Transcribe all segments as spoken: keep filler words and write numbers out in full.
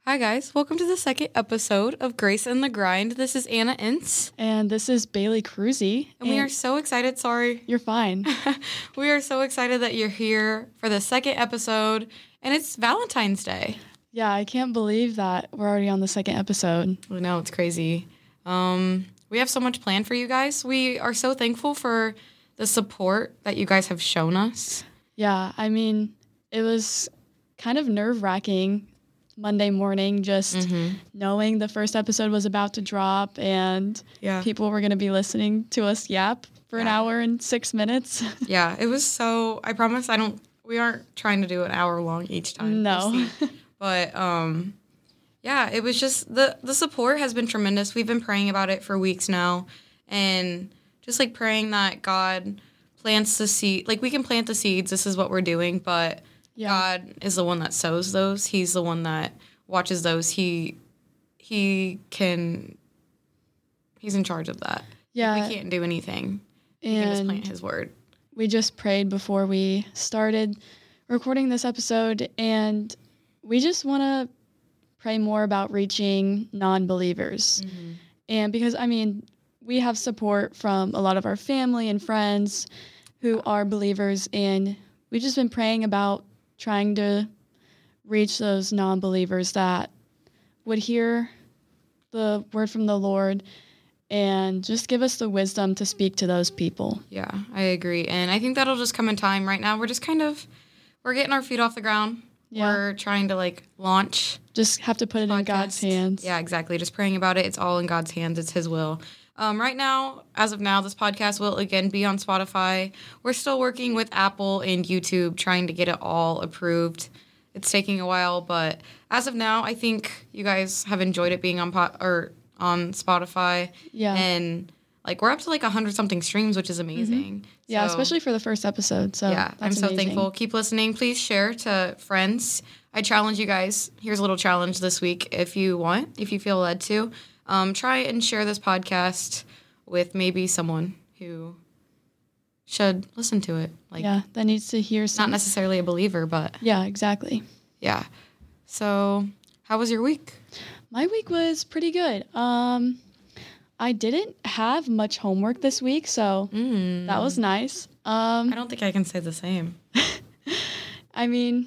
Hi, guys. Welcome to the second episode of Grace and the Grind. This is Anna Ince. And this is Bailey Cruzy. And, and we are so excited. Sorry. You're fine. We are so excited that you're here for the second episode, and it's Valentine's Day. Yeah, I can't believe that we're already on the second episode. I know, it's crazy. Um, we have so much planned for you guys. We are so thankful for the support that you guys have shown us. Yeah, I mean, it was kind of nerve-wracking Monday morning, just mm-hmm. knowing the first episode was about to drop and yeah. people were going to be listening to us yap for yeah. an hour and six minutes. Yeah, it was so, I promise I don't, we aren't trying to do an hour long each time. No. But, um, yeah, it was just, the, the support has been tremendous. We've been praying about it for weeks now, and just, like, praying that God plants the seed. Like, we can plant the seeds. This is what we're doing, but yeah. God is the one that sows those. He's the one that watches those. He he can, he's in charge of that. Yeah. Like, we can't do anything. And we can just plant his word. We just prayed before we started recording this episode, and we just want to pray more about reaching non-believers. Mm-hmm. And because, I mean, we have support from a lot of our family and friends who are believers, and we've just been praying about trying to reach those non-believers that would hear the word from the Lord and just give us the wisdom to speak to those people. Yeah, I agree. And I think that'll just come in time. Right now, we're just kind of, we're getting our feet off the ground. Yeah. We're trying to, like, launch. Just have to put it podcast. in God's hands. Yeah, exactly. Just praying about it. It's all in God's hands. It's His will. Um, right now, as of now, this podcast will, again, be on Spotify. We're still working with Apple and YouTube, trying to get it all approved. It's taking a while, but as of now, I think you guys have enjoyed it being on po- or on Spotify. Yeah. And, like, we're up to, like, one hundred something streams, which is amazing. Mm-hmm. Yeah, so, especially for the first episode. So yeah, that's I'm so amazing. thankful. Keep listening. Please share to friends. I challenge you guys. Here's a little challenge this week if you want, if you feel led to. Um, try and share this podcast with maybe someone who should listen to it. Like, yeah, that needs to hear some. Not necessarily a believer, but. Yeah, exactly. Yeah. So, how was your week? My week was pretty good. Um, I didn't have much homework this week, so mm. that was nice. Um, I don't think I can say the same. I mean,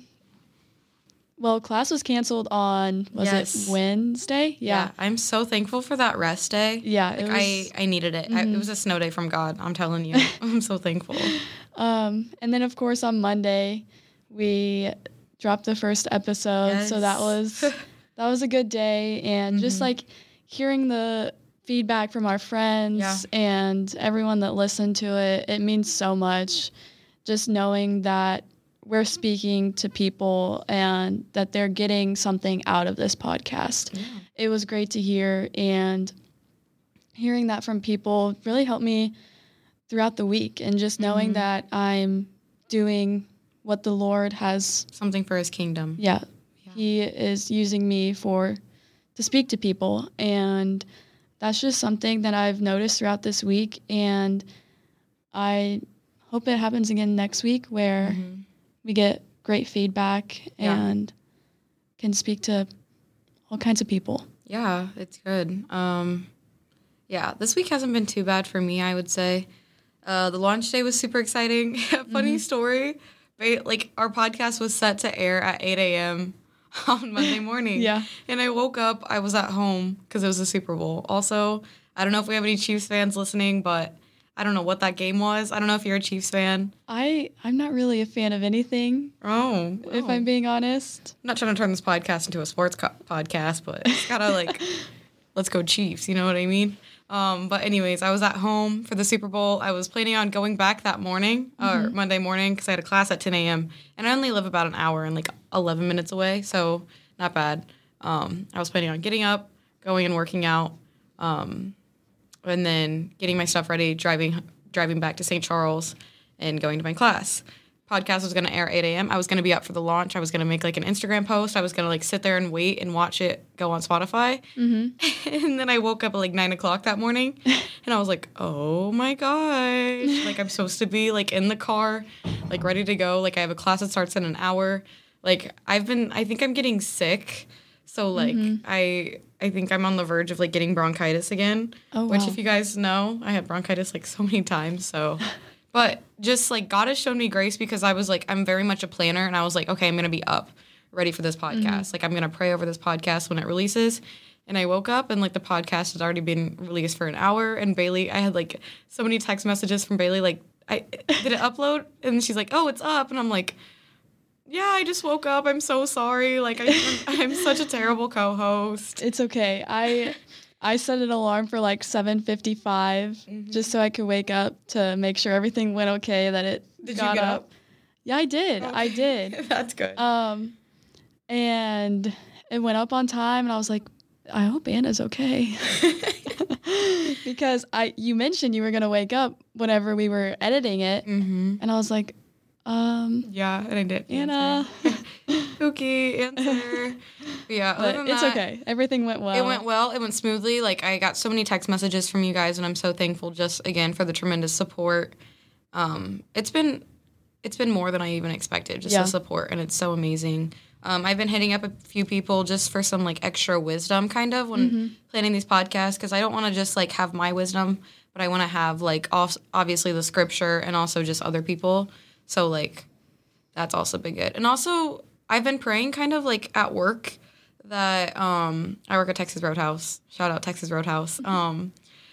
well, class was canceled on, was yes. it Wednesday? Yeah. yeah. I'm so thankful for that rest day. Yeah. Like, it was, I, I needed it. Mm-hmm. I, it was a snow day from God. I'm telling you. I'm so thankful. Um, and then, of course, on Monday, we dropped the first episode. Yes. So that was that was a good day. And mm-hmm. just, like, hearing the feedback from our friends yeah. and everyone that listened to it, it means so much. Just knowing that we're speaking to people and that they're getting something out of this podcast. Yeah. It was great to hear, and hearing that from people really helped me throughout the week, and just knowing mm-hmm. that I'm doing what the Lord has. Something for His kingdom. Yeah, yeah. He is using me for to speak to people, and that's just something that I've noticed throughout this week, and I hope it happens again next week where mm-hmm. we get great feedback and yeah. can speak to all kinds of people. Yeah, it's good. Um, yeah, this week hasn't been too bad for me, I would say. Uh, the launch day was super exciting. Funny mm-hmm. story, like, our podcast was set to air at eight a.m. on Monday morning. Yeah. And I woke up, I was at home because it was the Super Bowl. Also, I don't know if we have any Chiefs fans listening, but I don't know what that game was. I don't know if you're a Chiefs fan. I, I'm not really a fan of anything. Oh. oh. If I'm being honest. I'm not trying to turn this podcast into a sports co- podcast, but it's gotta, like, let's go Chiefs, you know what I mean? Um, but anyways, I was at home for the Super Bowl. I was planning on going back that morning, mm-hmm. or Monday morning, because I had a class at ten a.m. And I only live about an hour and, like, eleven minutes away, so not bad. Um, I was planning on getting up, going and working out, um, and then getting my stuff ready, driving driving back to Saint Charles, and going to my class. Podcast was going to air eight a.m. I was going to be up for the launch. I was going to make, like, an Instagram post. I was going to, like, sit there and wait and watch it go on Spotify. Mm-hmm. And then I woke up at, like, nine o'clock that morning, and I was like, oh, my gosh. Like, I'm supposed to be, like, in the car, like, ready to go. Like, I have a class that starts in an hour. Like, I've been, I think I'm getting sick So, like, mm-hmm. I I think I'm on the verge of, like, getting bronchitis again. Oh, which, wow. if you guys know, I had bronchitis, like, so many times, so... But just, like, God has shown me grace because I was, like, I'm very much a planner, and I was like, okay, I'm going to be up, ready for this podcast. Mm-hmm. Like, I'm going to pray over this podcast when it releases. And I woke up, and, like, the podcast had already been released for an hour, and Bailey, I had, like, so many text messages from Bailey, like, I did it upload? And she's like, oh, it's up. And I'm like, yeah, I just woke up. I'm so sorry. Like, I, I'm such a terrible co-host. It's okay. I... I set an alarm for like seven fifty-five mm-hmm. just so I could wake up to make sure everything went okay, that it did got you get up. up? Yeah, I did. Okay. I did. That's good. Um, and it went up on time, and I was like, I hope Anna's okay. Because I, you mentioned you were going to wake up whenever we were editing it, mm-hmm. and I was like, um... Yeah, and I did. Anna... Okay, answer. Yeah, but it's that, okay. Everything went well. It went well. It went smoothly. Like, I got so many text messages from you guys, and I'm so thankful just, again, for the tremendous support. Um, it's been it's been more than I even expected, just yeah. the support, and it's so amazing. Um, I've been hitting up a few people just for some, like, extra wisdom, kind of, when mm-hmm. planning these podcasts, because I don't want to just, like, have my wisdom, but I want to have, like, obviously the scripture and also just other people. So, like, that's also been good. And also... I've been praying kind of, like, at work that, um, I work at Texas Roadhouse. Shout out Texas Roadhouse. Mm-hmm. Um,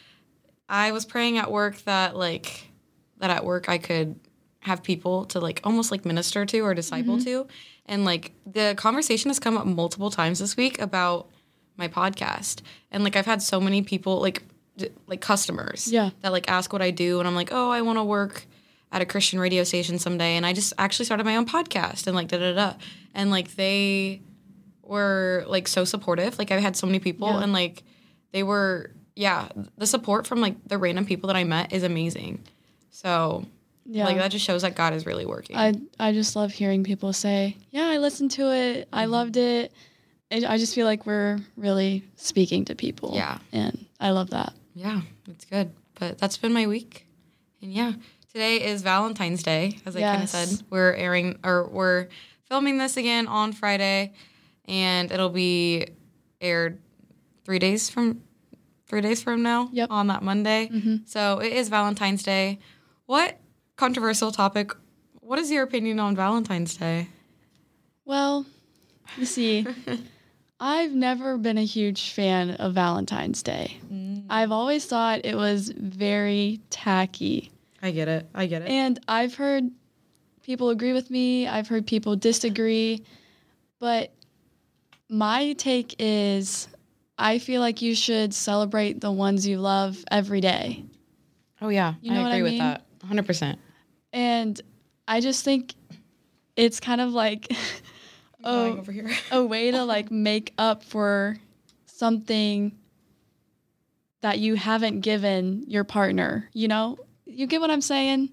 I was praying at work that, like, that at work I could have people to, like, almost, like, minister to or disciple mm-hmm. to. And, like, the conversation has come up multiple times this week about my podcast. And, like, I've had so many people, like, d- like customers yeah. that, like, ask what I do. And I'm like, oh, I want to work at a Christian radio station someday, and I just actually started my own podcast, and, like, da-da-da. And, like, they were, like, so supportive. Like, I had so many people, yeah. and, like, they were, yeah, the support from, like, the random people that I met is amazing. So, yeah. like, that just shows that God is really working. I I just love hearing people say, yeah, I listened to it, I loved it. I just feel like we're really speaking to people. Yeah. And I love that. Yeah, it's good. But that's been my week. And, yeah. Today is Valentine's Day, as I yes. kind of said. We're airing, or we're filming this again on Friday, and it'll be aired three days from three days from now yep. on that Monday. Mm-hmm. So it is Valentine's Day. What controversial topic? What is your opinion on Valentine's Day? Well, you see, I've never been a huge fan of Valentine's Day. Mm. I've always thought it was very tacky. I get it. I get it. And I've heard people agree with me. I've heard people disagree. But my take is I feel like you should celebrate the ones you love every day. Oh, yeah. You know I what agree I with mean? that. one hundred percent. And I just think it's kind of like a, over here. a way to, like, make up for something that you haven't given your partner, you know? You get what I'm saying?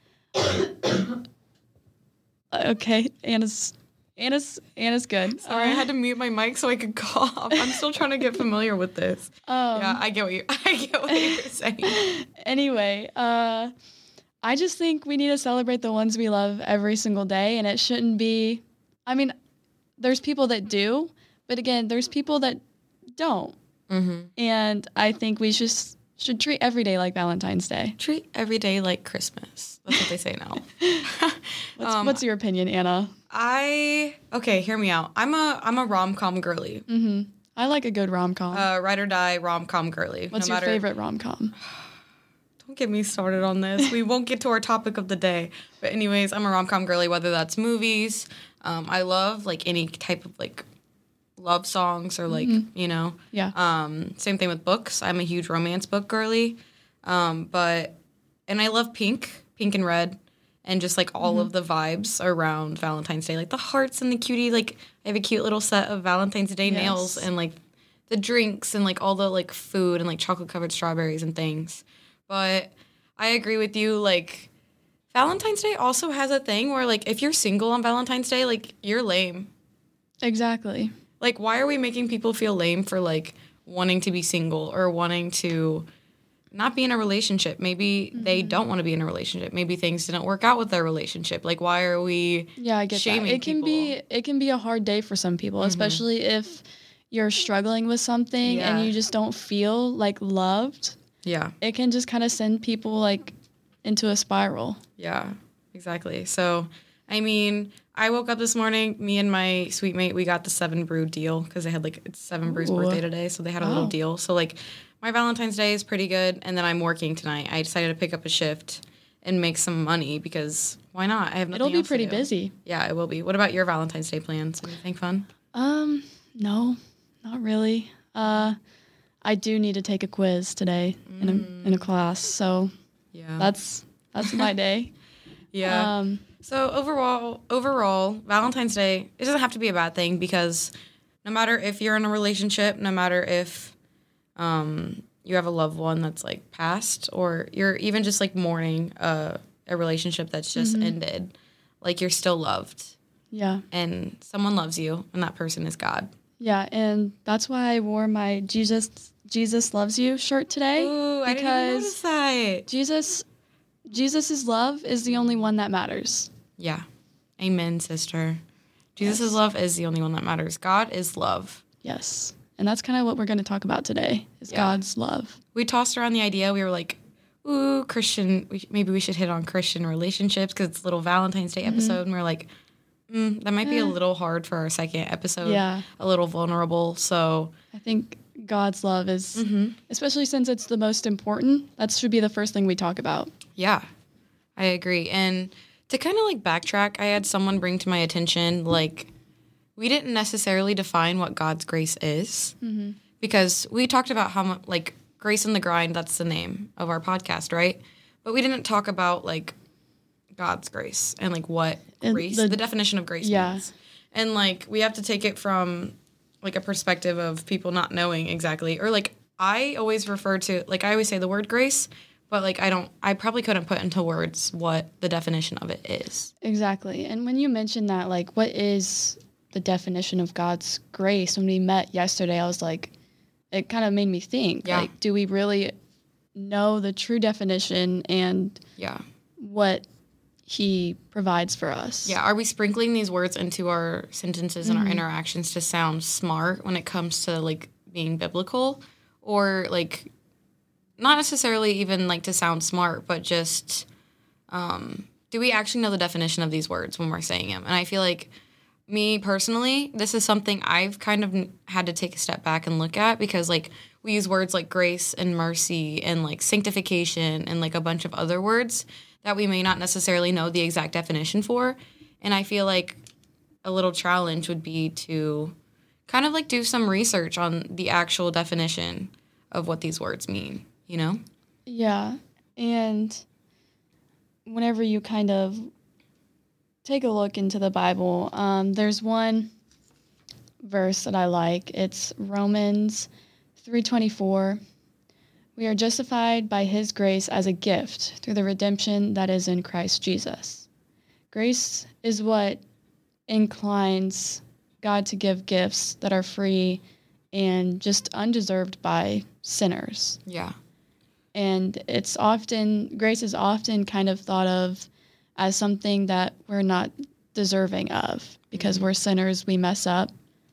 Okay, Anna's Anna's Anna's good. Sorry, uh, I had to mute my mic so I could cough. I'm still trying to get familiar with this. Um, yeah, I get what you I get what you're saying. Anyway, uh, I just think we need to celebrate the ones we love every single day, and it shouldn't be. I mean, there's people that do, but again, there's people that don't. Mm-hmm. And I think we just. Should treat every day like Valentine's Day. Treat every day like Christmas. That's what they say now. what's, um, what's your opinion, Anna? I okay. Hear me out. I'm a I'm a rom com girly. Mm-hmm. I like a good rom com. Uh, ride or die rom com girly. What's no your matter, favorite rom com? Don't get me started on this. We won't get to our topic of the day. But anyways, I'm a rom com girly. Whether that's movies, um, I love like any type of like. love songs or like mm-hmm. you know yeah um same thing with books. I'm a huge romance book girly, um but and I love pink pink and red and just like all mm-hmm. of the vibes around Valentine's Day, like the hearts and the cutie, like I have a cute little set of Valentine's Day yes. nails and like the drinks and like all the like food and like chocolate covered strawberries and things. But I agree with you, like Valentine's Day also has a thing where like if you're single on Valentine's Day, like you're lame. Exactly. Like, why are we making people feel lame for, like, wanting to be single or wanting to not be in a relationship? Maybe mm-hmm. they don't want to be in a relationship. Maybe things didn't work out with their relationship. Like, why are we yeah, I get shaming that. It can people? be it can be a hard day for some people, mm-hmm. especially if you're struggling with something Yeah. and you just don't feel like loved, Yeah. it can just kind of send people like into a spiral. Yeah, exactly. So, I mean, I woke up this morning, me and my sweet mate, we got the Seven Brew deal because they had like, it's Seven Brew's Ooh. birthday today. So they had a little Wow. deal. So like my Valentine's Day is pretty good. And then I'm working tonight. I decided to pick up a shift and make some money because why not? I have nothing It'll be else to pretty do. busy. Yeah, it will be. What about your Valentine's Day plans? Anything fun? Um, no, not really. Uh, I do need to take a quiz today in a in a class, so Yeah. that's that's my day. Yeah. Um, So overall, overall, Valentine's Day, it doesn't have to be a bad thing because no matter if you're in a relationship, no matter if um, you have a loved one that's like passed, or you're even just like mourning a, a relationship that's just Mhm. ended, like you're still loved yeah, and someone loves you and that person is God. yeah, and that's why I wore my Jesus Jesus loves you shirt today. Ooh, I didn't even notice that. Jesus Jesus's love is the only one that matters. Yeah. Amen, sister. Jesus' Yes. love is the only one that matters. God is love. Yes. And that's kind of what we're going to talk about today is Yeah. God's love. We tossed around the idea. We were like, ooh, Christian, we, maybe we should hit on Christian relationships because it's a little Valentine's Day episode. And we are like, mm, that might be a Eh. little hard for our second episode. Yeah. A little vulnerable. So, I think God's love is, Mhm. especially since it's the most important, that should be the first thing we talk about. yeah, I agree. And to kind of like backtrack, I had someone bring to my attention, like, we didn't necessarily define what God's grace is Mm-hmm. because we talked about how much, like, Grace in the Grind, that's the name of our podcast, right? But we didn't talk about, like, God's grace and, like, what And grace, the- the, definition of grace yeah. means. And, like, we have to take it from, like, a perspective of people not knowing exactly. Or, like, I always refer to, like, I always say the word grace, but, like, I don't, I probably couldn't put into words what the definition of it is. Exactly. And when you mentioned that, like, what is the definition of God's grace? When we met yesterday, I was like, it kind of made me think, Yeah. like, do we really know the true definition and Yeah. what he provides for us? Yeah. Are we sprinkling these words into our sentences and Mhm. our interactions to sound smart when it comes to, like, being biblical? Or, like, not necessarily even, like, to sound smart, but just, um, do we actually know the definition of these words when we're saying them? And I feel like, me personally, this is something I've kind of had to take a step back and look at because, like, we use words like grace and mercy and, like, sanctification and, like, a bunch of other words that we may not necessarily know the exact definition for. And I feel like a little challenge would be to kind of, like, do some research on the actual definition of what these words mean, you know? Yeah. And whenever you kind of take a look into the Bible, um, there's one verse that I like. It's Romans three twenty-four. We are justified by his grace as a gift through the redemption that is in Christ Jesus. Grace is what inclines God to give gifts that are free and just undeserved by sinners. Yeah. And it's often, grace is often kind of thought of as something that we're not deserving of because Mm-hmm. we're sinners, we mess up.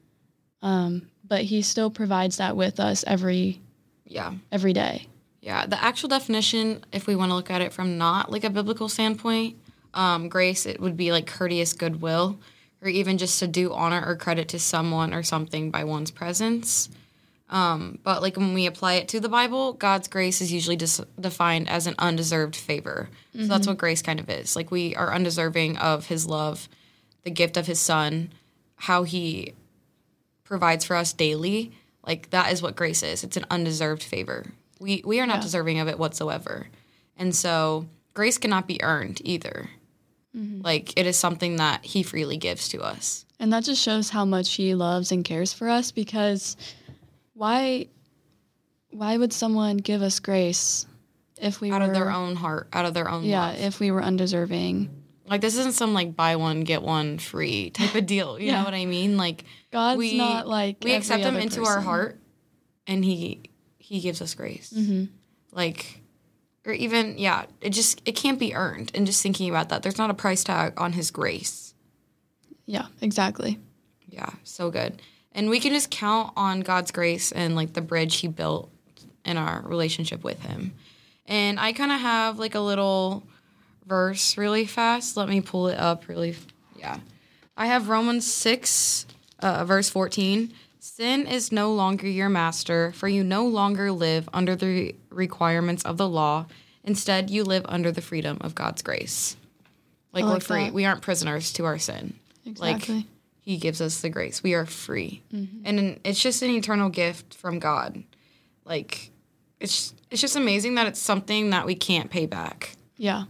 Um, but he still provides that with us every Yeah. every day. Yeah, the actual definition, if we want to look at it from not like a biblical standpoint, um, grace, it would be like courteous goodwill, or even just to do honor or credit to someone or something by one's presence. Um, but like when we apply it to the Bible, God's grace is usually dis- defined as an undeserved favor. So that's what grace kind of is. Like we are undeserving of his love, the gift of his son, how he provides for us daily. Like that is what grace is. It's an undeserved favor. We we are not Yeah. deserving of it whatsoever. And so grace cannot be earned either. Like it is something that he freely gives to us. And that just shows how much he loves and cares for us because why why would someone give us grace if we Out were of their own heart, out of their own yeah, love. if we were undeserving. Like this isn't some like buy one get one free type of deal. You Yeah. know what I mean? Like God's we not like we every accept him other into our person. heart, and he he gives us grace. Mm-hmm. Like, or even yeah, it just it can't be earned. And just thinking about that, there's not a price tag on his grace. Yeah, exactly. Yeah, so good. And we can just count on God's grace and, like, the bridge he built in our relationship with him. And I kind of have, like, a little verse really fast. Let me pull it up really. Yeah. I have Romans six, uh, verse fourteen. Sin is no longer your master, for you no longer live under the requirements of the law. Instead, you live under the freedom of God's grace. Like, like we're free. That. We aren't prisoners to our sin. Exactly. Like, he gives us the grace. We are free. Mm-hmm. And it's just an eternal gift from God. Like, it's it's just amazing that it's something that we can't pay back. Yeah.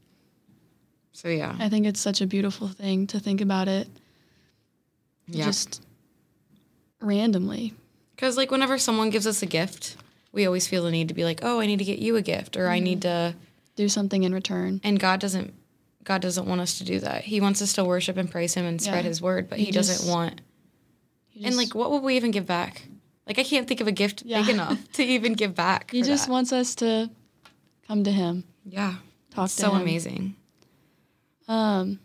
So, yeah. I think it's such a beautiful thing to think about it. Yeah. Just randomly. Because, like, whenever someone gives us a gift, we always feel the need to be like, oh, I need to get you a gift, or mm-hmm. I need to do something in return. And God doesn't God doesn't want us to do that. He wants us to worship and praise him and spread yeah. his word, but he, he just, doesn't want... Just, and, like, what would we even give back? Like, I can't think of a gift yeah. big enough to even give back. He just that. wants us to come to him. Yeah. Talk it's to so him. amazing. Um.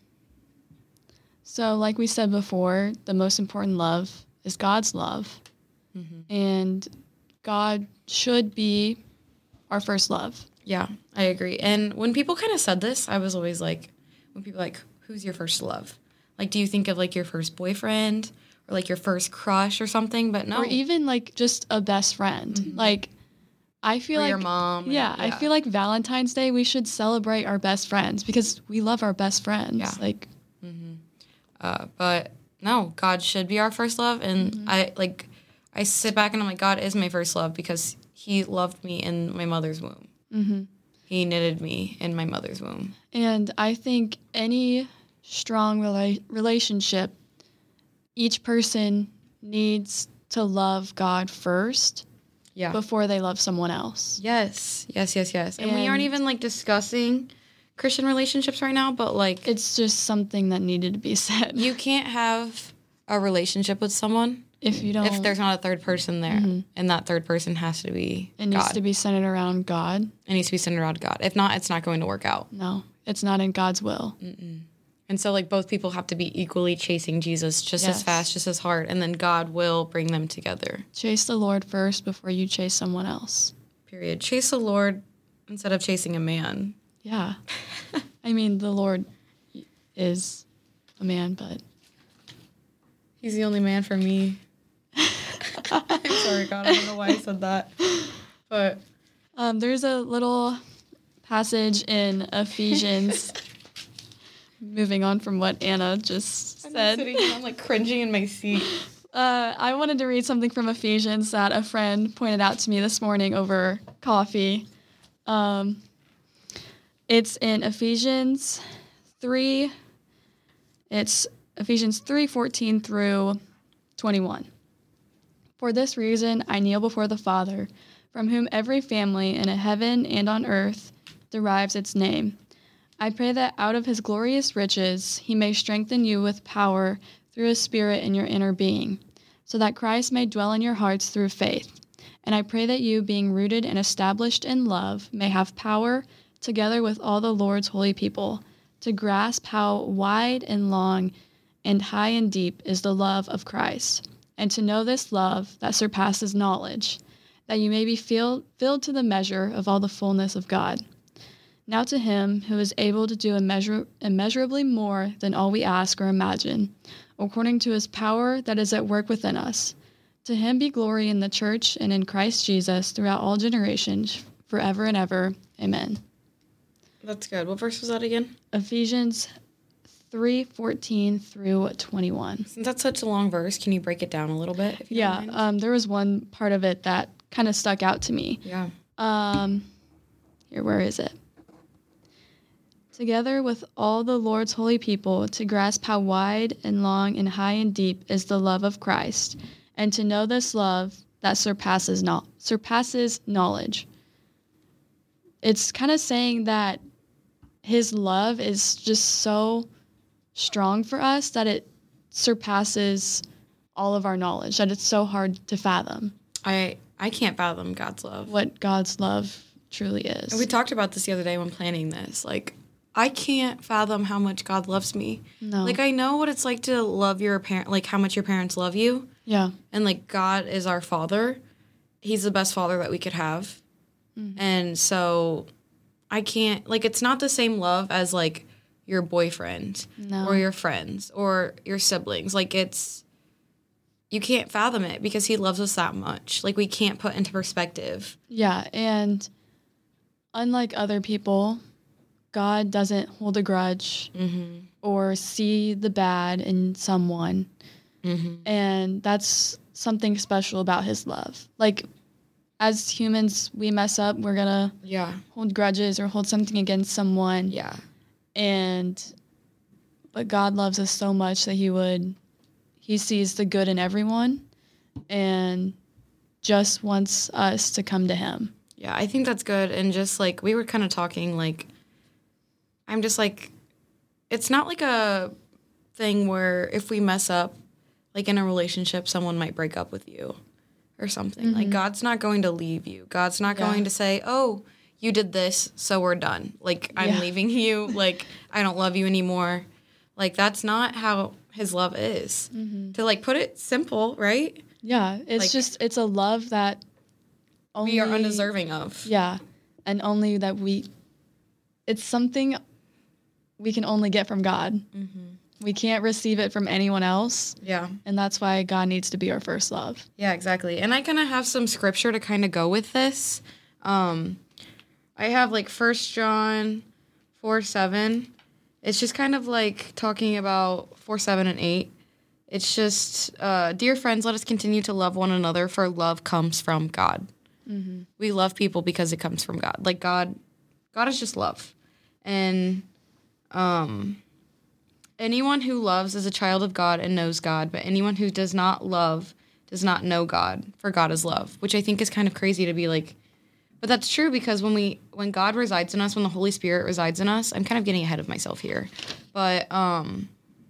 So, like we said before, the most important love is God's love. Mm-hmm. And God should be our first love. Yeah, I agree. And when people kind of said this, I was always like, when people like, who's your first love? Like, do you think of, like, your first boyfriend or, like, your first crush or something? But no. Or even, like, just a best friend. Mm-hmm. Like, I feel or like... your mom. Yeah, yeah, I feel like Valentine's Day, we should celebrate our best friends because we love our best friends. Yeah. Like... Mm-hmm. Uh, but, no, God should be our first love. And mm-hmm. I, like, I sit back and I'm like, God is my first love because he loved me in my mother's womb. Mm-hmm. He knitted me in my mother's womb. And I think any strong rela- relationship, each person needs to love God first yeah. before they love someone else. Yes, yes, yes, yes. And, and we aren't even, like, discussing Christian relationships right now, but, like... It's just something that needed to be said. You can't have a relationship with someone if you don't... If there's not a third person there. Mm-hmm. And that third person has to be It needs God. to be centered around God. It needs to be centered around God. If not, it's not going to work out. No, it's not in God's will. Mm-mm. And so, like, both people have to be equally chasing Jesus just yes. as fast, just as hard, and then God will bring them together. Chase the Lord first before you chase someone else. Period. Chase the Lord instead of chasing a man. Yeah. I mean, the Lord is a man, but... He's the only man for me. I'm sorry, God. I don't know why I said that. But... Um, there's a little passage in Ephesians... Moving on from what Anna just I'm said. Sitting here, I'm like cringing in my seat. Uh, I wanted to read something from Ephesians that a friend pointed out to me this morning over coffee. Um, it's in Ephesians three. It's Ephesians three fourteen through twenty-one. For this reason, I kneel before the Father, from whom every family in heaven and on earth derives its name. I pray that out of his glorious riches he may strengthen you with power through his Spirit in your inner being, so that Christ may dwell in your hearts through faith. And I pray that you, being rooted and established in love, may have power, together with all the Lord's holy people, to grasp how wide and long and high and deep is the love of Christ, and to know this love that surpasses knowledge, that you may be filled, filled to the measure of all the fullness of God. Now to him who is able to do immeasur- immeasurably more than all we ask or imagine, according to his power that is at work within us. To him be glory in the church and in Christ Jesus throughout all generations, forever and ever. Amen. That's good. What verse was that again? Ephesians three fourteen through twenty-one. Since that's such a long verse, can you break it down a little bit? If you yeah, don't mind? um, there was one part of it that kind of stuck out to me. Yeah. Um, here, where is it? Together with all the Lord's holy people, to grasp how wide and long and high and deep is the love of Christ, and to know this love that surpasses no- surpasses knowledge. It's kind of saying that his love is just so strong for us that it surpasses all of our knowledge, that it's so hard to fathom. I I can't fathom God's love. What God's love truly is. And we talked about this the other day when planning this. Like, I can't fathom how much God loves me. No. Like, I know what it's like to love your parent, like how much your parents love you, Yeah. And, like, God is our Father. He's the best Father that we could have. Mm-hmm. And so I can't, like, it's not the same love as, like, your boyfriend no. or your friends or your siblings. Like, it's, you can't fathom it because he loves us that much. Like, we can't put into perspective. Yeah, and unlike other people, God doesn't hold a grudge mm-hmm. or see the bad in someone. Mm-hmm. And that's something special about his love. Like, as humans, we mess up. We're going to yeah. hold grudges or hold something against someone. Yeah. And, but God loves us so much that he would, he sees the good in everyone and just wants us to come to him. Yeah, I think that's good. And just, like, we were kind of talking, like, I'm just, like, it's not like a thing where if we mess up, like, in a relationship, someone might break up with you or something. Mm-hmm. Like, God's not going to leave you. God's not yeah. going to say, oh, you did this, so we're done. Like, I'm yeah. leaving you. Like, I don't love you anymore. Like, that's not how his love is. Mm-hmm. To, like, put it simple, right? Yeah, it's like, just, it's a love that only... we are undeserving of. Yeah, and only that we... It's something we can only get from God. Mm-hmm. We can't receive it from anyone else. Yeah. And that's why God needs to be our first love. Yeah, exactly. And I kind of have some scripture to kind of go with this. Um, I have, like, First John four seven. It's just kind of, like, talking about four, seven, and eight. It's just, uh, dear friends, let us continue to love one another, for love comes from God. Mm-hmm. We love people because it comes from God. Like, God, God is just love. And, um... anyone who loves is a child of God and knows God, but anyone who does not love does not know God, for God is love, which I think is kind of crazy to be like, but that's true because when we when God resides in us, when the Holy Spirit resides in us, I'm kind of getting ahead of myself here, but um,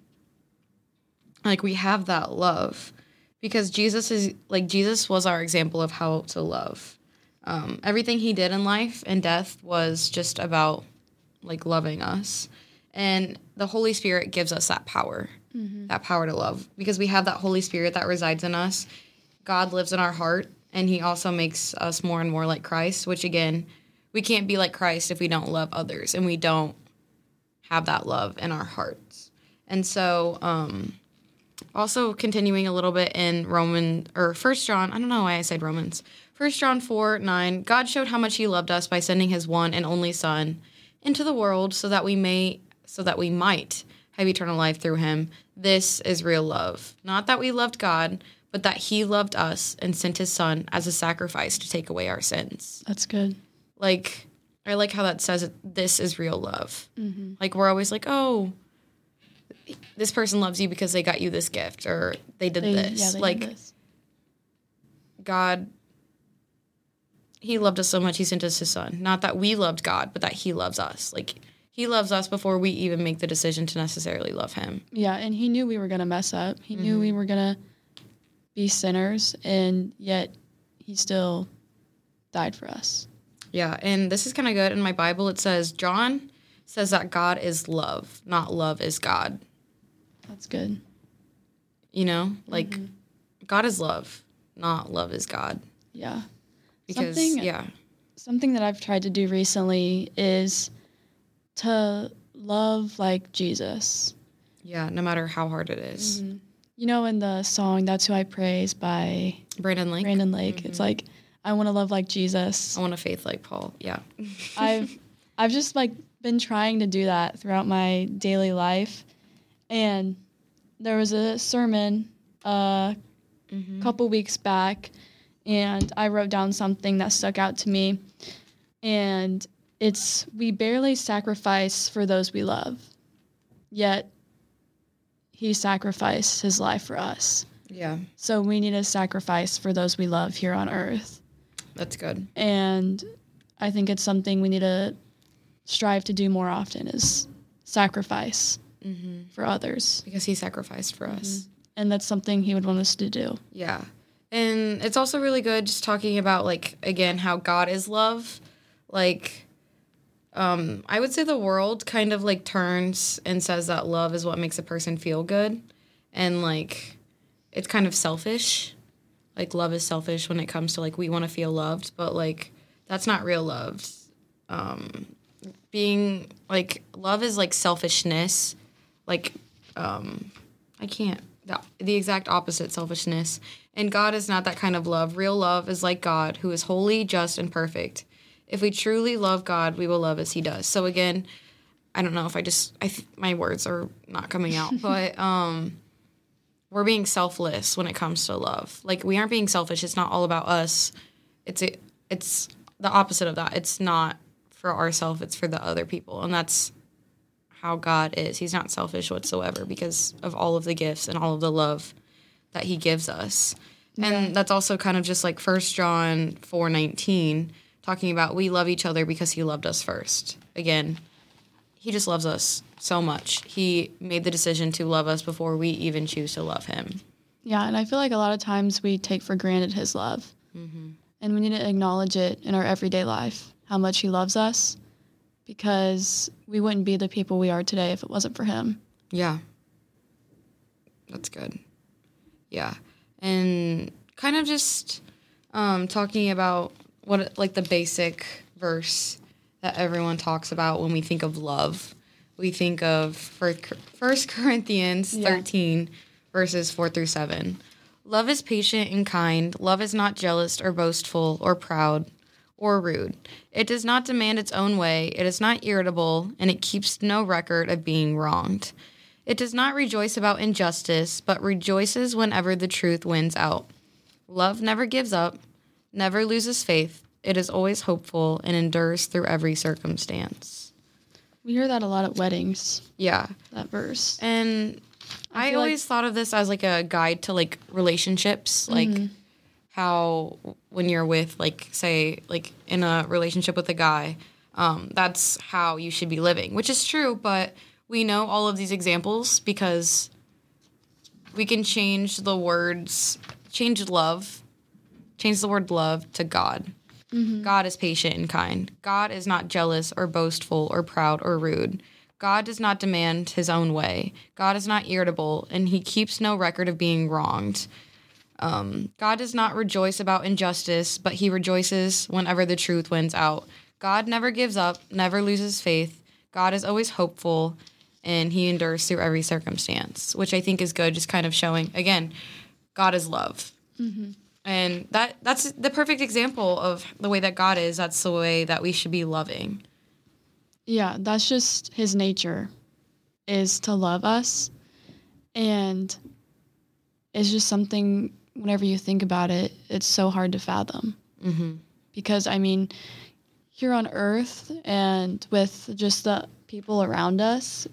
like we have that love because Jesus is like Jesus was our example of how to love. Um, everything he did in life and death was just about like loving us. And the Holy Spirit gives us that power, mm-hmm. that power to love, because we have that Holy Spirit that resides in us. God lives in our heart, and he also makes us more and more like Christ, which, again, we can't be like Christ if we don't love others, and we don't have that love in our hearts. And so, um, also continuing a little bit in Roman, or First John, I don't know why I said Romans, First John four nine, God showed how much he loved us by sending his one and only Son into the world so that we may... so that we might have eternal life through him. This is real love. Not that we loved God, but that he loved us and sent his Son as a sacrifice to take away our sins. That's good. Like, I like how that says it, this is real love. Mm-hmm. Like, we're always like, oh, this person loves you because they got you this gift, or they did they, this. Yeah, they like, did this. God, he loved us so much, he sent us his Son. Not that we loved God, but that he loves us. Like, he loves us before we even make the decision to necessarily love him. Yeah, and he knew we were going to mess up. He mm-hmm. knew we were going to be sinners, and yet he still died for us. Yeah, and this is kind of good. In my Bible, it says, John says that God is love, not love is God. That's good. You know? Like, mm-hmm. God is love, not love is God. Yeah. Because, something, yeah. Something that I've tried to do recently is... to love like Jesus. Yeah, no matter how hard it is. Mm-hmm. You know, in the song That's Who I Praise by Brandon Lake. Brandon Lake, mm-hmm. It's like, I want to love like Jesus. I want a faith like Paul. Yeah. I've I've just like been trying to do that throughout my daily life. And there was a sermon a mm-hmm. couple weeks back, and I wrote down something that stuck out to me. And it's, we barely sacrifice for those we love, yet he sacrificed his life for us. Yeah. So we need to sacrifice for those we love here on earth. That's good. And I think it's something we need to strive to do more often, is sacrifice mm-hmm. for others. Because he sacrificed for mm-hmm. us. And that's something he would want us to do. Yeah. And it's also really good just talking about, like, again, how God is love. Like... Um, I would say the world kind of, like, turns and says that love is what makes a person feel good. And, like, it's kind of selfish. Like, love is selfish when it comes to, like, we want to feel loved, but, like, that's not real love. Um, being, like, love is, like, selfishness. Like, um, I can't, the, the exact opposite, selfishness. And God is not that kind of love. Real love is like God, who is holy, just, and perfect. If we truly love God, we will love as he does. So, again, I don't know if I just, I th- my words are not coming out, but, um... we're being selfless when it comes to love. Like, we aren't being selfish. It's not all about us. It's a, it's the opposite of that. It's not for ourselves. It's for the other people. And that's how God is. He's not selfish whatsoever because of all of the gifts and all of the love that he gives us. Yeah. And that's also kind of just like First John four nineteen, talking about we love each other because he loved us first. Again, he just loves us so much. He made the decision to love us before we even choose to love him. Yeah, and I feel like a lot of times we take for granted his love. Mm-hmm. And we need to acknowledge it in our everyday life, how much he loves us, because we wouldn't be the people we are today if it wasn't for him. Yeah. That's good. Yeah. And kind of just um, talking about what, like, the basic verse that everyone talks about when we think of love. We think of First Corinthians thirteen, yeah. verses four through seven. Love is patient and kind. Love is not jealous or boastful or proud or rude. It does not demand its own way. It is not irritable, and it keeps no record of being wronged. It does not rejoice about injustice, but rejoices whenever the truth wins out. Love never gives up, never loses faith. It is always hopeful and endures through every circumstance. We hear that a lot at weddings. Yeah. That verse. And I, I always like... thought of this as, like, a guide to, like, relationships. Like, mm-hmm. how when you're with, like, say, like, in a relationship with a guy, um, that's how you should be living. Which is true, but we know all of these examples because we can change the words, change love, change the word love to God. Mm-hmm. God is patient and kind. God is not jealous or boastful or proud or rude. God does not demand his own way. God is not irritable, and he keeps no record of being wronged. Um, God does not rejoice about injustice, but he rejoices whenever the truth wins out. God never gives up, never loses faith. God is always hopeful, and he endures through every circumstance, which I think is good, just kind of showing, again, God is love. Mm-hmm. And that that's the perfect example of the way that God is. That's the way that we should be loving. Yeah, that's just his nature, is to love us. And it's just something, whenever you think about it, it's so hard to fathom. Mm-hmm. Because, I mean, here on Earth and with just the people around us,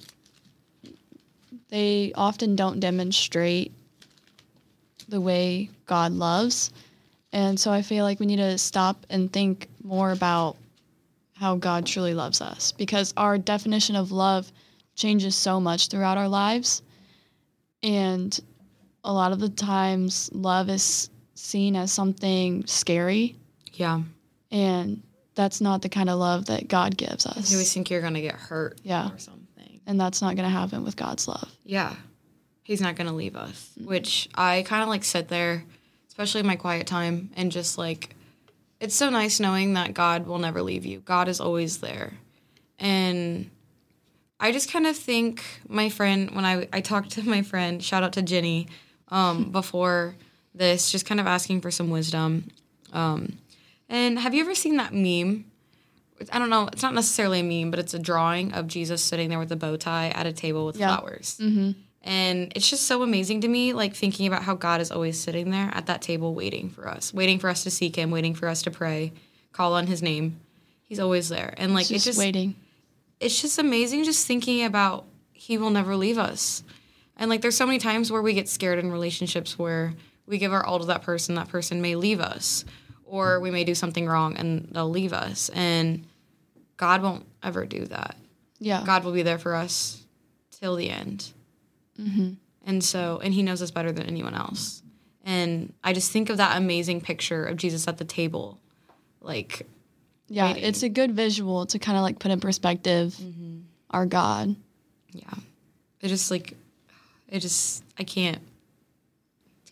they often don't demonstrate the way God loves. And so I feel like we need to stop and think more about how God truly loves us, because our definition of love changes so much throughout our lives. And a lot of the times love is seen as something scary. Yeah. And that's not the kind of love that God gives us. You always think you're going to get hurt yeah. or something. And that's not going to happen with God's love. Yeah. He's not going to leave us, mm-hmm. which I kind of, like, sit there, especially in my quiet time, and just, like, it's so nice knowing that God will never leave you. God is always there. And I just kind of think my friend, when I, I talked to my friend, shout out to Jenny, um, before this, just kind of asking for some wisdom. Um, and have you ever seen that meme? I don't know, it's not necessarily a meme, but it's a drawing of Jesus sitting there with a bow tie at a table with yeah. flowers. Mm-hmm. And it's just so amazing to me, like, thinking about how God is always sitting there at that table waiting for us, waiting for us to seek him, waiting for us to pray, call on his name. He's always there. And, like, it's just, it's just waiting. It's just amazing just thinking about he will never leave us. And, like, there's so many times where we get scared in relationships where we give our all to that person, that person may leave us, or we may do something wrong and they'll leave us. And God won't ever do that. Yeah. God will be there for us till the end. Mm-hmm. And so, and he knows us better than anyone else. And I just think of that amazing picture of Jesus at the table, like, yeah, waiting. It's a good visual to kind of, like, put in perspective mm-hmm. our God. Yeah. It just, like, it just, I can't,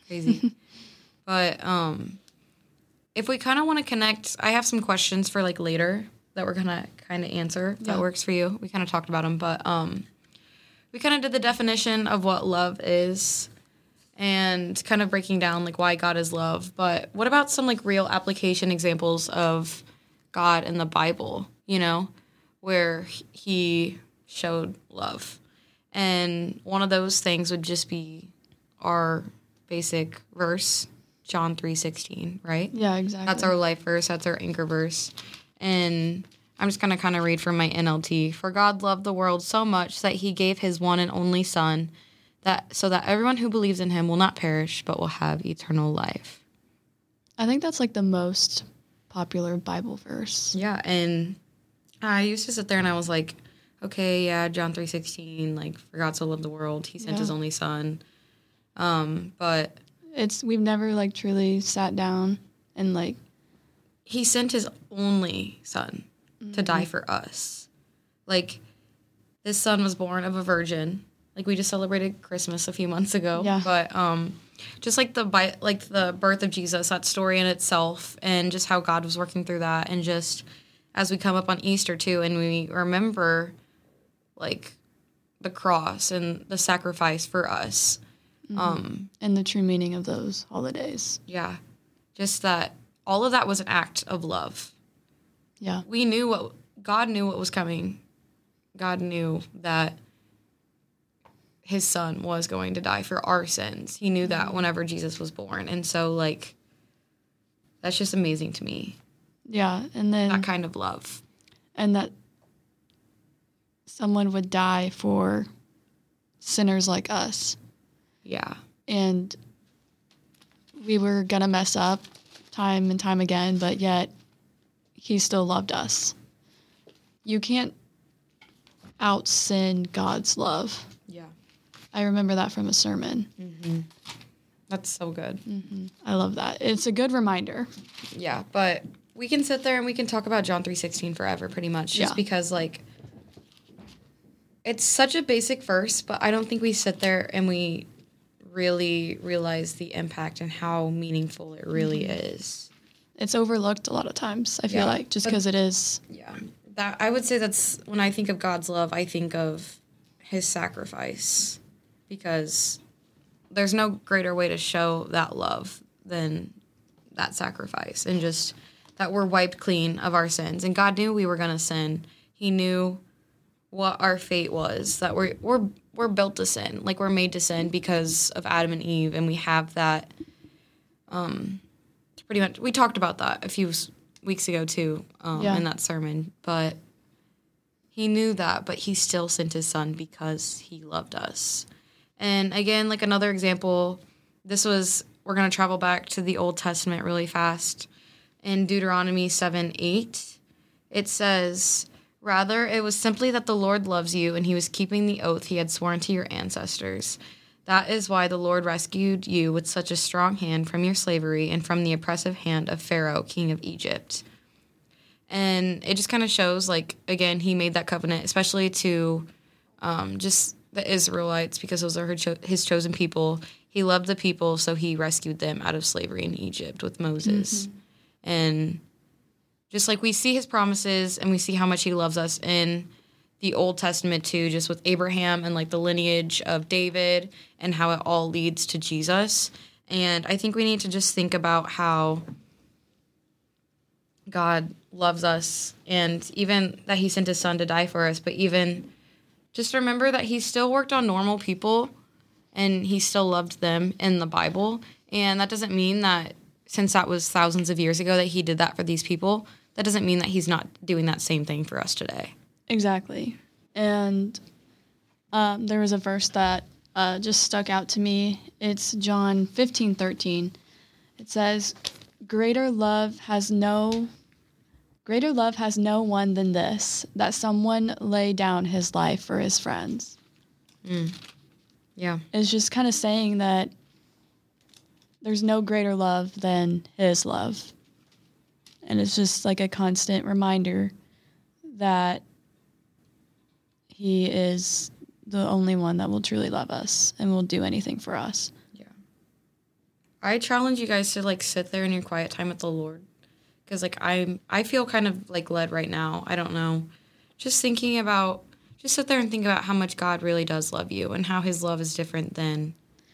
crazy. But um, if we kind of want to connect, I have some questions for like later that we're gonna kind of answer. If Yeah. that works for you. We kind of talked about them, but um, we kind of did the definition of what love is, and kind of breaking down like why God is love. But what about some like real application examples of God in the Bible? You know, where He showed love, and one of those things would just be our basic verse. John three sixteen, right? Yeah, exactly. That's our life verse. That's our anchor verse. And I'm just going to kind of read from my N L T. For God loved the world so much that he gave his one and only Son, that so that everyone who believes in him will not perish but will have eternal life. I think that's like the most popular Bible verse. Yeah, and I used to sit there and I was like, okay, yeah, John three sixteen, like, for God so loved the world, he sent Yeah. his only Son. Um, but... It's we've never like truly sat down and like he sent his only Son mm-hmm. to die for us. Like, this Son was born of a virgin. Like, we just celebrated Christmas a few months ago. Yeah. But um, just like the like the birth of Jesus, that story in itself, and just how God was working through that, and just as we come up on Easter too, and we remember like the cross and the sacrifice for us. Mm-hmm. Um, and the true meaning of those holidays. Yeah. Just that all of that was an act of love. Yeah. We knew what, God knew what was coming. God knew that his Son was going to die for our sins. He knew that whenever Jesus was born. And so, like, that's just amazing to me. Yeah. And then. That kind of love. And that someone would die for sinners like us. Yeah. And we were going to mess up time and time again, but yet he still loved us. You can't out-sin God's love. Yeah. I remember that from a sermon. Mm-hmm. That's so good. Mm-hmm. I love that. It's a good reminder. Yeah, but we can sit there and we can talk about John three sixteen forever, pretty much, just yeah. because, like, it's such a basic verse, but I don't think we sit there and we really realize the impact and how meaningful it really mm-hmm. is. It's overlooked a lot of times, I feel yeah, like, just because it is. Yeah. That I would say that's, when I think of God's love, I think of his sacrifice, because there's no greater way to show that love than that sacrifice, and just that we're wiped clean of our sins. And God knew we were going to sin. He knew what our fate was, that we're we're we're built to sin, like we're made to sin because of Adam and Eve, and we have that. Um, pretty much, we talked about that a few weeks ago too, um, yeah. in that sermon. But he knew that, but he still sent his Son because he loved us. And again, like another example, this was we're gonna travel back to the Old Testament really fast. In Deuteronomy seven eight, it says, "Rather, it was simply that the Lord loves you, and he was keeping the oath he had sworn to your ancestors. That is why the Lord rescued you with such a strong hand from your slavery and from the oppressive hand of Pharaoh, king of Egypt." And it just kind of shows, like, again, he made that covenant, especially to um, just the Israelites, because those are her cho- his chosen people. He loved the people, so he rescued them out of slavery in Egypt with Moses. Mm-hmm. And just like we see his promises and we see how much he loves us in the Old Testament too, just with Abraham and like the lineage of David and how it all leads to Jesus. And I think we need to just think about how God loves us, and even that he sent his Son to die for us, but even just remember that he still worked on normal people and he still loved them in the Bible. And that doesn't mean that since that was thousands of years ago that he did that for these people, that doesn't mean that he's not doing that same thing for us today. Exactly. And um, there was a verse that uh, just stuck out to me. It's John fifteen thirteen. It says, Greater love has no... Greater love has no one than this, that someone lay down his life for his friends. Mm. Yeah. It's just kind of saying that there's no greater love than his love. And it's just like a constant reminder that he is the only one that will truly love us and will do anything for us. Yeah. I challenge you guys to, like, sit there in your quiet time with the Lord. Because, like, I'm, I feel kind of, like, led right now. I don't know. Just thinking about, just sit there and think about how much God really does love you and how his love is different than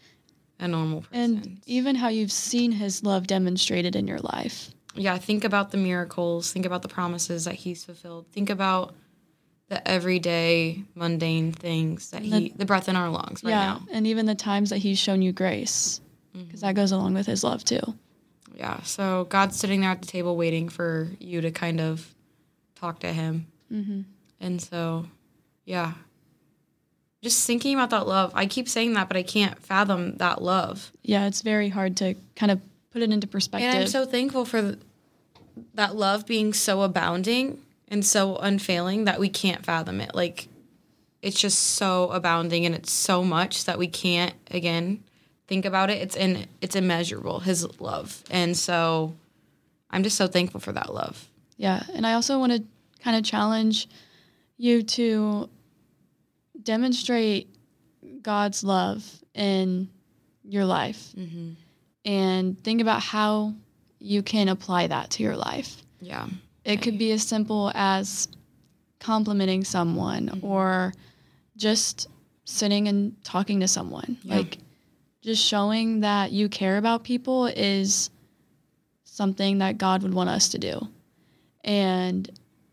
a normal person. And even how you've seen his love demonstrated in your life. Yeah, think about the miracles. Think about the promises that he's fulfilled. Think about the everyday, mundane things that he, the, the breath in our lungs right yeah, now. And even the times that he's shown you grace, because mm-hmm. that goes along with his love too. Yeah, so God's sitting there at the table waiting for you to kind of talk to him. Mm-hmm. And so, yeah, just thinking about that love. I keep saying that, but I can't fathom that love. Yeah, it's very hard to kind of put it into perspective. And I'm so thankful for th- that love being so abounding and so unfailing that we can't fathom it. Like, it's just so abounding and it's so much that we can't, again, think about it. It's in, it's immeasurable, his love. And so I'm just so thankful for that love. Yeah, and I also want to kind of challenge you to demonstrate God's love in your life. Mm-hmm. And think about how you can apply that to your life. Yeah. It could be as simple as complimenting someone mm-hmm. or just sitting and talking to someone. Yeah. Like, just showing that you care about people is something that God would want us to do. And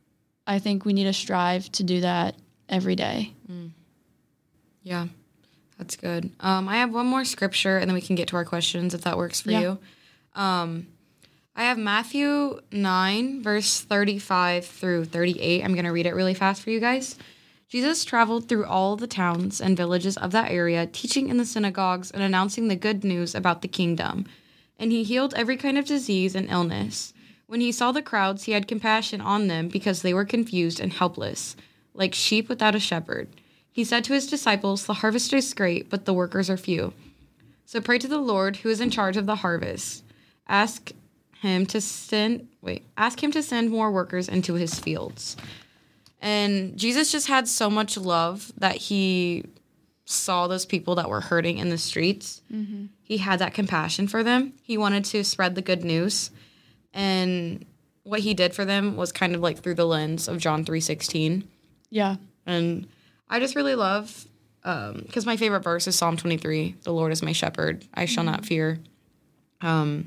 I think we need to strive to do that every day. Mm. Yeah, that's good. Um, I have one more scripture, and then we can get to our questions if that works for yeah. you. Um I have Matthew nine, verse thirty-five through thirty-eight. I'm going to read it really fast for you guys. Jesus traveled through all the towns and villages of that area, teaching in the synagogues and announcing the good news about the kingdom. And he healed every kind of disease and illness. When he saw the crowds, he had compassion on them because they were confused and helpless, like sheep without a shepherd. He said to his disciples, "The harvest is great, but the workers are few. So pray to the Lord, who is in charge of the harvest. Ask him to send wait ask him to send more workers into his fields." And Jesus just had so much love that he saw those people that were hurting in the streets. Mm-hmm. He had that compassion for them. He wanted to spread the good news, and what he did for them was kind of like through the lens of John three sixteen. Yeah. And I just really love because um, my favorite verse is Psalm twenty-three. The Lord is my shepherd, I shall mm-hmm. not fear. um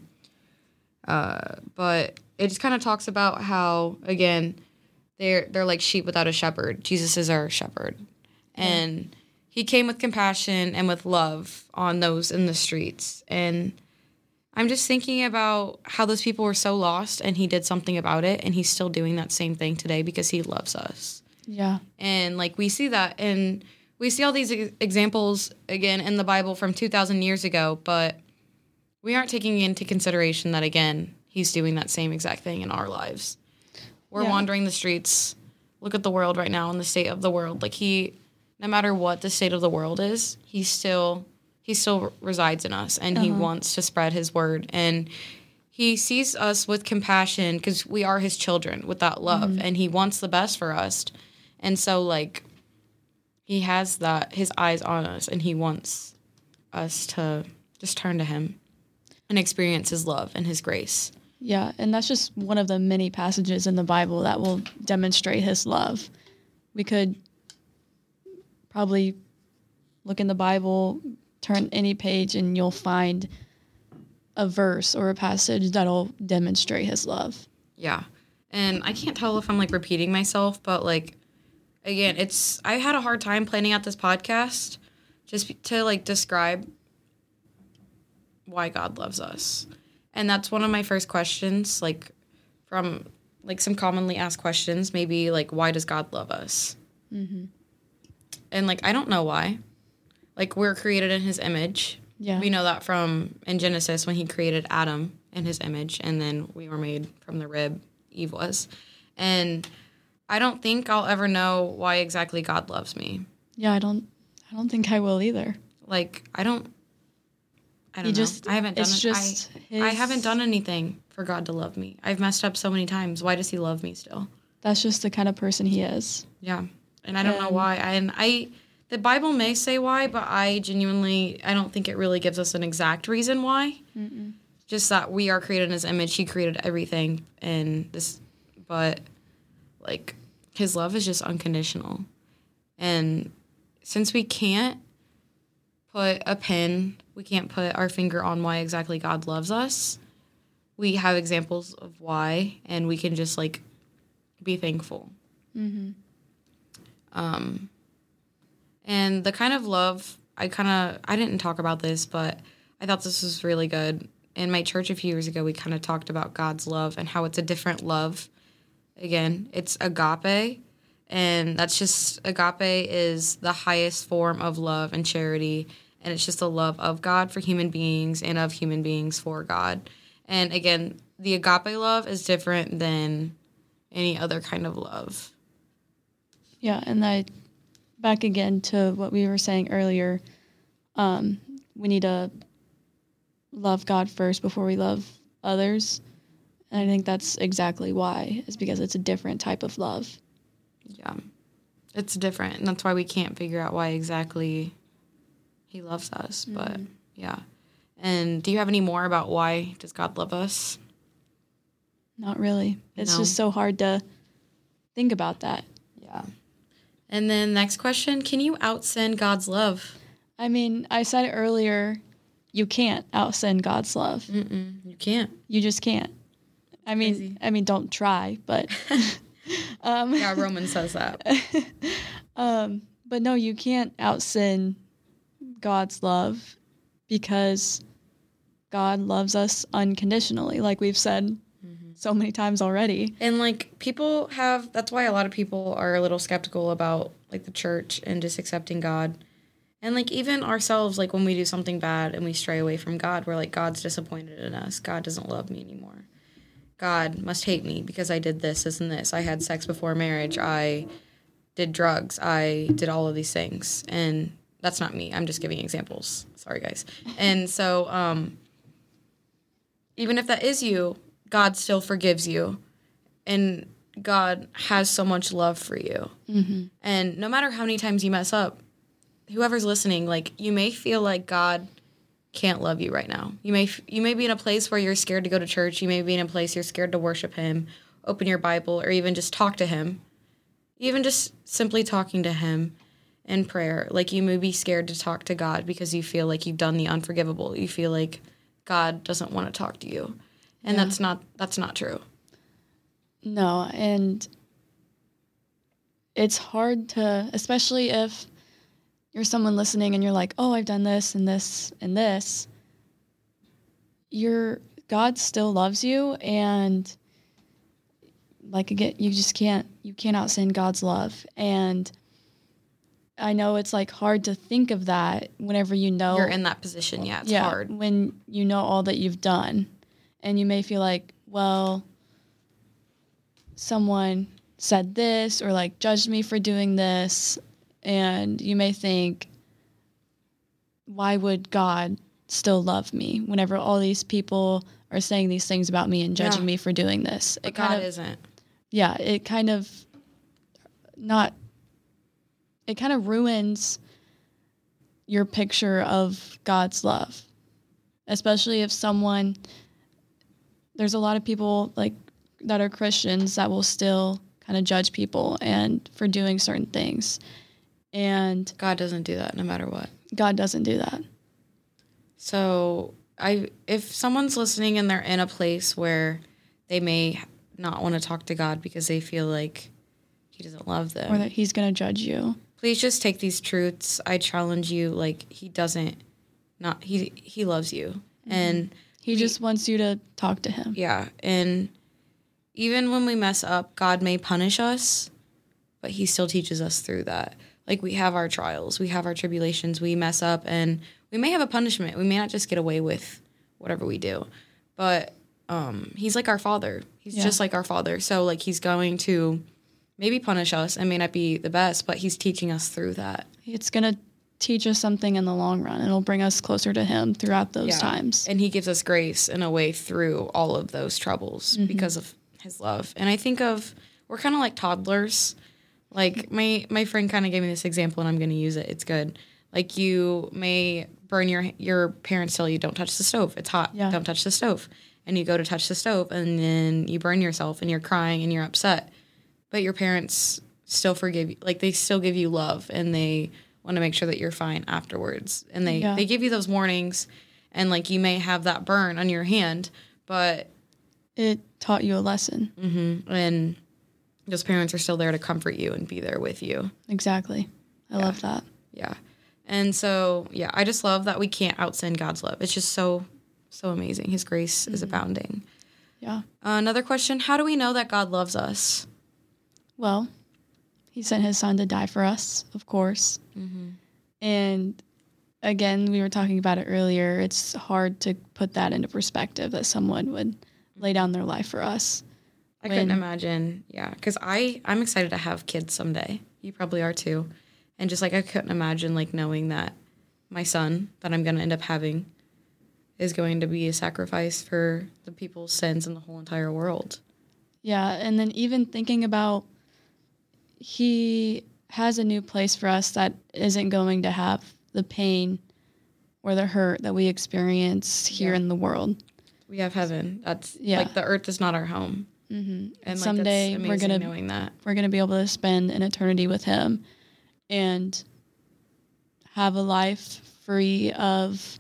Uh, but it just kind of talks about how, again, they're they're like sheep without a shepherd. Jesus is our shepherd. And yeah. he came with compassion and with love on those in the streets. And I'm just thinking about how those people were so lost, and he did something about it, and he's still doing that same thing today because he loves us. Yeah. And, like, we see that, and we see all these ex- examples, again, in the Bible from two thousand years ago, but we aren't taking into consideration that, again, he's doing that same exact thing in our lives. We're yeah. wandering the streets. Look at the world right now and the state of the world. Like, he, no matter what the state of the world is, he still, he still resides in us, and uh-huh. he wants to spread his word. And he sees us with compassion because we are his children with that love, mm-hmm. and he wants the best for us. And so, like, he has that, his eyes on us, and he wants us to just turn to him and experience his love and his grace. Yeah, and that's just one of the many passages in the Bible that will demonstrate his love. We could probably look in the Bible, turn any page, and you'll find a verse or a passage that'll demonstrate his love. Yeah, and I can't tell if I'm, like, repeating myself, but, like, again, it's, I had a hard time planning out this podcast just to, like, describe why God loves us. And that's one of my first questions, like, from, like, some commonly asked questions, maybe, like, why does God love us? Mm-hmm. And, like, I don't know why. Like, we're created in his image. Yeah. We know that from, in Genesis, when he created Adam in his image, and then we were made from the rib, Eve was. And I don't think I'll ever know why exactly God loves me. Yeah, I don't I don't think I will either. Like, I don't I don't he know. Just, I haven't done it's it. just I, his... I haven't done anything for God to love me. I've messed up so many times. Why does he love me still? That's just the kind of person he is. Yeah. And I don't and... know why. I, and I the Bible may say why, but I genuinely, I don't think it really gives us an exact reason why. Mm-mm. Just that we are created in his image. He created everything. And this, but, like, his love is just unconditional. And since we can't put a pin, we can't put our finger on why exactly God loves us, we have examples of why, and we can just, like, be thankful. Mm-hmm. Um, and the kind of love, I kind of, I didn't talk about this, but I thought this was really good. In my church a few years ago, we kind of talked about God's love and how it's a different love. Again, it's agape, and that's just, agape is the highest form of love and charity, and it's just the love of God for human beings and of human beings for God. And again, the agape love is different than any other kind of love. Yeah, and I, back again to what we were saying earlier, um, we need to love God first before we love others. And I think that's exactly why, is because it's a different type of love. Yeah, it's different, and that's why we can't figure out why exactly he loves us. Mm-hmm. But, yeah. And do you have any more about why does God love us? Not really. It's no. just so hard to think about that. Yeah. And then next question, can you out-sin God's love? I mean, I said it earlier, you can't out-sin God's love. Mm-mm, you can't. You just can't. I mean, Crazy. I mean, don't try, but... um, yeah, Romans says that. um, but no, you can't out-sin God's love because God loves us unconditionally, like we've said mm-hmm. so many times already. And, like, people have... That's why a lot of people are a little skeptical about, like, the church and just accepting God. And, like, even ourselves, like, when we do something bad and we stray away from God, we're like, God's disappointed in us. God doesn't love me anymore. God must hate me because I did this, this, and this. I had sex before marriage. I did drugs. I did all of these things. And that's not me. I'm just giving examples. Sorry, guys. And so, um, even if that is you, God still forgives you. And God has so much love for you. Mm-hmm. And no matter how many times you mess up, whoever's listening, like, you may feel like God can't love you right now. You may you may be in a place where you're scared to go to church. You may be in a place you're scared to worship him, open your Bible, or even just talk to him. Even just simply talking to him in prayer. Like, you may be scared to talk to God because you feel like you've done the unforgivable. You feel like God doesn't want to talk to you. And yeah. that's not that's not true. No, and it's hard to, especially if you're someone listening and you're like, oh, I've done this and this and this. Your God still loves you, and like, again, you just can't, you can't out-sin God's love. And I know it's like hard to think of that whenever you know you're in that position. Yeah, it's yeah, hard. When you know all that you've done, and you may feel like, well, someone said this or like judged me for doing this. And you may think, why would God still love me whenever all these people are saying these things about me and judging yeah. me for doing this? But it God kind of, isn't. Yeah, it kind of not, it kind of ruins your picture of God's love. Especially if someone, there's a lot of people like that are Christians that will still kind of judge people and for doing certain things. And God doesn't do that no matter what. God doesn't do that. So I, if someone's listening and they're in a place where they may not want to talk to God because they feel like he doesn't love them. Or that he's going to judge you. Please just take these truths. I challenge you, like, he doesn't, not, he, he loves you. Mm-hmm. And he we, just wants you to talk to him. Yeah. And even when we mess up, God may punish us, but he still teaches us through that. Like, we have our trials, we have our tribulations, we mess up, and we may have a punishment. We may not just get away with whatever we do. But um, he's like our father. He's yeah. just like our father. So, like, he's going to maybe punish us and may not be the best, but he's teaching us through that. It's going to teach us something in the long run. It'll bring us closer to him throughout those yeah. times. And he gives us grace in a way through all of those troubles mm-hmm. because of his love. And I think of, we're kind of like toddlers. Like, my, my friend kind of gave me this example, and I'm going to use it. It's good. Like, you may burn your your parents tell you, don't touch the stove. It's hot. Yeah. Don't touch the stove. And you go to touch the stove, and then you burn yourself, and you're crying, and you're upset. But your parents still forgive you. Like, they still give you love, and they want to make sure that you're fine afterwards. And they, Yeah. they give you those warnings, and, like, you may have that burn on your hand, but... It taught you a lesson. Mm-hmm. And those parents are still there to comfort you and be there with you. Exactly. I Yeah. love that. Yeah. And so, yeah, I just love that we can't outsin God's love. It's just so, so amazing. His grace mm-hmm. is abounding. Yeah. Uh, another question, how do we know that God loves us? Well, he sent his son to die for us, of course. Mm-hmm. And again, we were talking about it earlier. It's hard to put that into perspective, that someone would lay down their life for us. I when, couldn't imagine. Yeah. Because I, I'm excited to have kids someday. You probably are too. And just like I couldn't imagine like knowing that my son that I'm going to end up having is going to be a sacrifice for the people's sins in the whole entire world. Yeah. And then even thinking about he has a new place for us that isn't going to have the pain or the hurt that we experience here yeah. in the world. We have heaven. That's yeah. like the earth is not our home. Mm-hmm. And like, someday we're gonna knowing that we're gonna be able to spend an eternity with him and have a life free of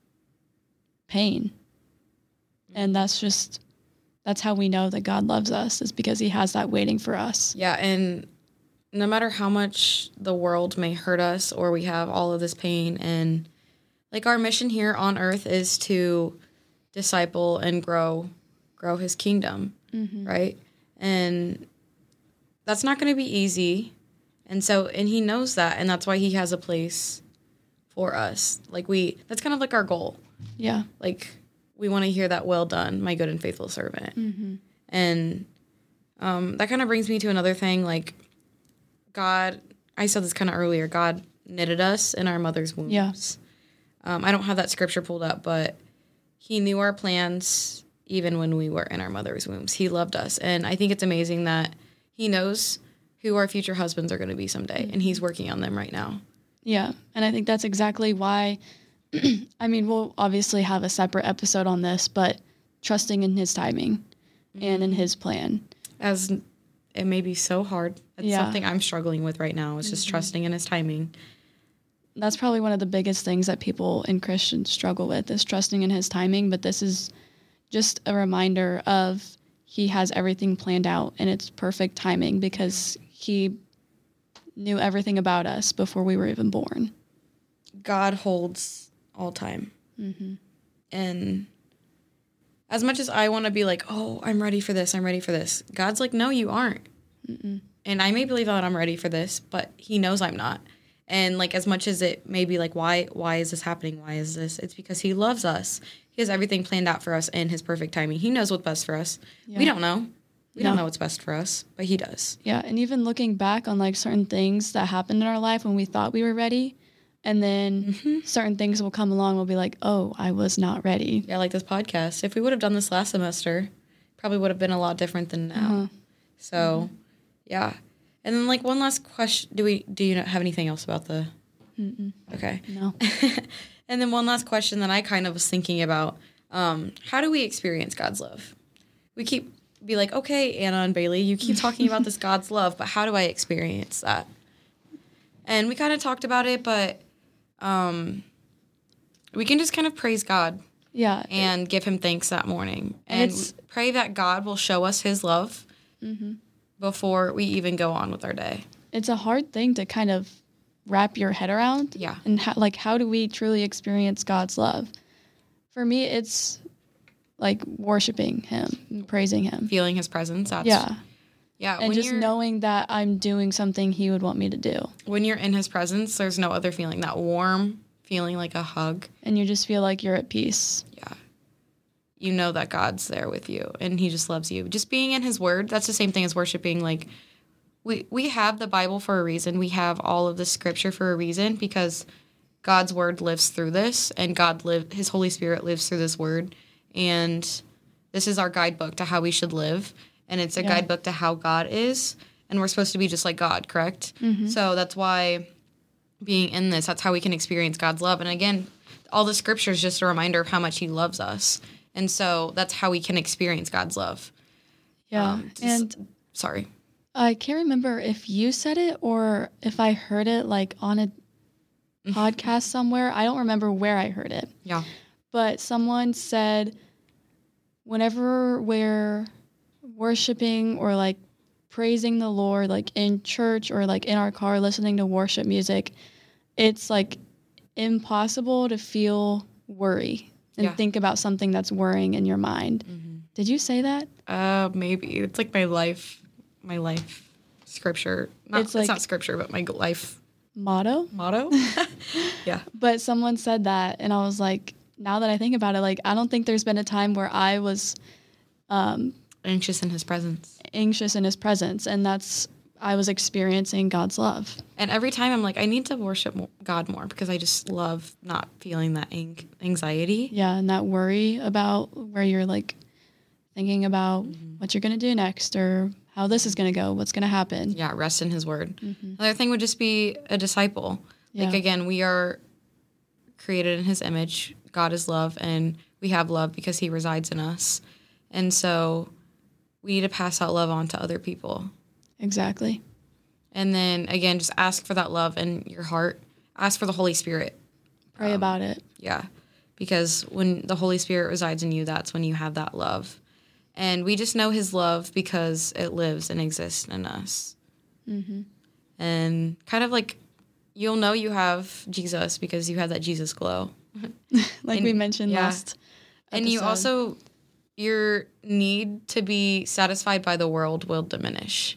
pain. Mm-hmm. And that's just that's how we know that God loves us, is because he has that waiting for us. Yeah, and no matter how much the world may hurt us or we have all of this pain, and like our mission here on earth is to disciple and grow grow his kingdom, mm-hmm. right? And that's not going to be easy. And so, and he knows that, and that's why he has a place for us. Like we, that's kind of like our goal. Yeah. Like we want to hear that, well done, my good and faithful servant. Mm-hmm. And um, that kind of brings me to another thing. Like God, I said this kind of earlier, God knitted us in our mother's wombs. Yeah. Um, I don't have that scripture pulled up, but he knew our plans even when we were in our mother's wombs. He loved us. And I think it's amazing that he knows who our future husbands are going to be someday, and he's working on them right now. Yeah, and I think that's exactly why, I mean, we'll obviously have a separate episode on this, but trusting in his timing mm-hmm. and in his plan. As it may be so hard. It's yeah. something I'm struggling with right now, is just mm-hmm. trusting in his timing. That's probably one of the biggest things that people in Christians struggle with, is trusting in his timing, but this is just a reminder of he has everything planned out, and it's perfect timing because he knew everything about us before we were even born. God holds all time. Mm-hmm. And as much as I want to be like, oh, I'm ready for this, I'm ready for this, God's like, no, you aren't. Mm-mm. And I may believe that I'm ready for this, but he knows I'm not. And like, as much as it may be like, why, why is this happening? Why is this? It's because he loves us. He has everything planned out for us in his perfect timing. He knows what's best for us. Yeah. We don't know. We no. don't know what's best for us, but he does. Yeah, and even looking back on like certain things that happened in our life when we thought we were ready, and then mm-hmm. certain things will come along, we'll be like, oh, I was not ready. Yeah, like this podcast. If we would have done this last semester, probably would have been a lot different than now. Uh-huh. So, mm-hmm. yeah. And then like one last question. Do we? Do you have anything else about the? Mm-mm. Okay. No. And then one last question that I kind of was thinking about. Um, how do we experience God's love? We keep be like, okay, Anna and Bailey, you keep talking about this God's love, but how do I experience that? And we kind of talked about it, but um, we can just kind of praise God. Yeah. And give him thanks that morning. And, and pray that God will show us his love mm-hmm. before we even go on with our day. It's a hard thing to kind of wrap your head around. Yeah. And how, like, how do we truly experience God's love? For me, it's like worshiping him and praising him. Feeling his presence. That's, yeah. Yeah. And just knowing that I'm doing something he would want me to do. When you're in his presence, there's no other feeling. That warm feeling, like a hug. And you just feel like you're at peace. Yeah. You know that God's there with you and he just loves you. Just being in his word, that's the same thing as worshiping. Like, we, we have the Bible for a reason. We have all of the scripture for a reason, because God's word lives through this, and God live, his Holy Spirit lives through this word. And this is our guidebook to how we should live. And it's a yeah. guidebook to how God is. and we're supposed to be just like God, correct? Mm-hmm. So that's why being in this, that's how we can experience God's love. And again, all the scripture is just a reminder of how much he loves us. And so that's how we can experience God's love. Yeah. Um, just, and sorry. I can't remember if you said it or if I heard it like on a podcast somewhere. I don't remember where I heard it. Yeah. But someone said whenever we're worshiping or like praising the Lord, like in church or like in our car listening to worship music, it's like impossible to feel worry and yeah. think about something that's worrying in your mind. Mm-hmm. Did you say that? Uh, maybe. It's like my life, my life scripture. Not, it's, like, it's not scripture, but my life motto. Motto? Yeah. But someone said that, and I was like, now that I think about it, like, I don't think there's been a time where I was um, anxious in his presence. Anxious in his presence, and that's, I was experiencing God's love. And every time I'm like, I need to worship God more because I just love not feeling that ang- anxiety. Yeah, and that worry about where you're like thinking about mm-hmm. what you're going to do next or how this is going to go, what's going to happen. Yeah, rest in his word. Mm-hmm. Another thing would just be a disciple. Yeah. Like, again, we are created in his image. God is love, and we have love because he resides in us. And so we need to pass that love on to other people. Exactly. And then, again, just ask for that love in your heart. Ask for the Holy Spirit. Pray um, about it. Yeah, because when the Holy Spirit resides in you, that's when you have that love. And we just know his love because it lives and exists in us. Mm-hmm. And kind of like you'll know you have Jesus because you have that Jesus glow. like and, we mentioned yeah. last episode. And you also, your need to be satisfied by the world will diminish.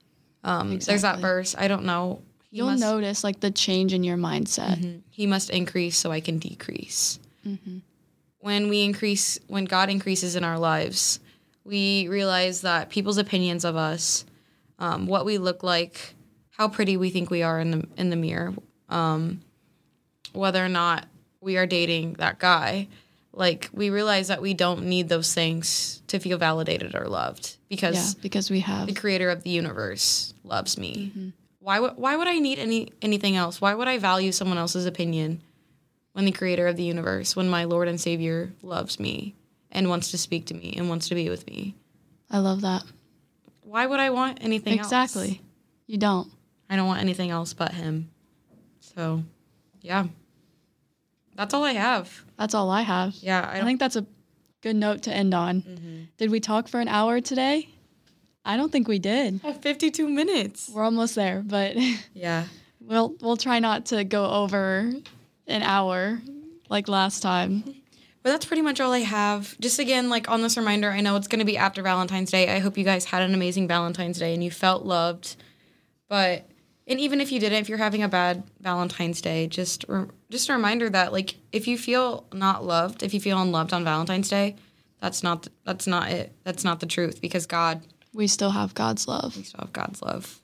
Um, exactly. There's that verse. I don't know. He You'll must, notice like the change in your mindset. Mm-hmm. He must increase so I can decrease. Mm-hmm. When we increase, when God increases in our lives, we realize that people's opinions of us, um, what we look like, how pretty we think we are in the in the mirror, um, whether or not we are dating that guy, like we realize that we don't need those things to feel validated or loved because yeah, because we have the creator of the universe loves me. Mm-hmm. Why would why would I need any anything else? Why would I value someone else's opinion when the creator of the universe, when my Lord and Savior loves me and wants to speak to me and wants to be with me? I love that. Why would I want anything exactly. else? Exactly. You don't. I don't want anything else but him. So, yeah. That's all I have. That's all I have. Yeah. I, I think that's a good note to end on. Mm-hmm. Did we talk for an hour today? I don't think we did. Oh, fifty-two minutes. We're almost there, but yeah. We'll we'll try not to go over an hour like last time. But that's pretty much all I have. Just again, like on this reminder, I know it's going to be after Valentine's Day. I hope you guys had an amazing Valentine's Day and you felt loved. But, and even if you didn't, if you're having a bad Valentine's Day, just re- just a reminder that like if you feel not loved, if you feel unloved on Valentine's Day, that's not that's not it. That's not the truth because God. We still have God's love. We still have God's love.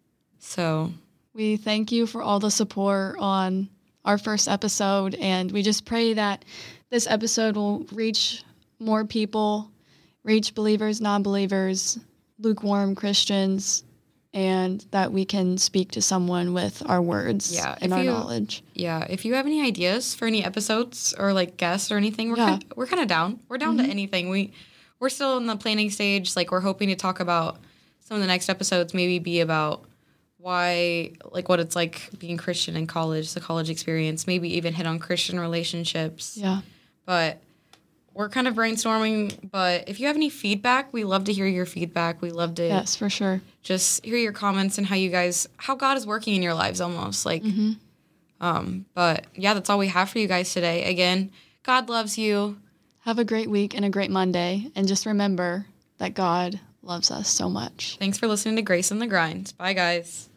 So. We thank you for all the support on our first episode, and we just pray that this episode will reach more people, reach believers, non-believers, lukewarm Christians, and that we can speak to someone with our words yeah, and our you, knowledge. Yeah, if you have any ideas for any episodes or like guests or anything, we're yeah. kind we're kind of down. We're down mm-hmm. to anything. We we're still in the planning stage. Like we're hoping to talk about some of the next episodes. Maybe be about why, like what it's like being Christian in college, the college experience. Maybe even hit on Christian relationships. Yeah. But we're kind of brainstorming. But if you have any feedback, we love to hear your feedback. We love to yes, for sure. Just hear your comments and how you guys, how God is working in your lives almost. Like, mm-hmm. um, but yeah, that's all we have for you guys today. Again, God loves you. Have a great week and a great Monday. And just remember that God loves us so much. Thanks for listening to Grace and the Grind. Bye, guys.